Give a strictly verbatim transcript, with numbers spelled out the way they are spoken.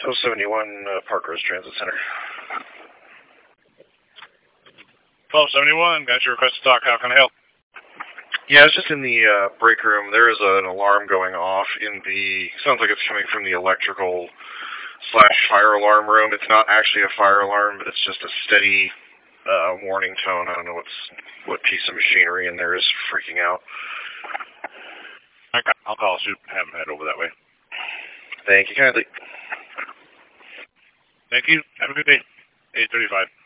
oh seventy-one, uh, Park Rose Transit Center. twelve seventy-one, got your request to talk. How can I help? Yeah, it's just in the uh, break room. There is an alarm going off in the, sounds like it's coming from the electrical slash fire alarm room. It's not actually a fire alarm, but it's just a steady uh, warning tone. I don't know what's, what piece of machinery in there is freaking out. Okay, I'll call Soup and have him head over that way. Thank you kindly. Thank you. Have a good day. eight thirty-five.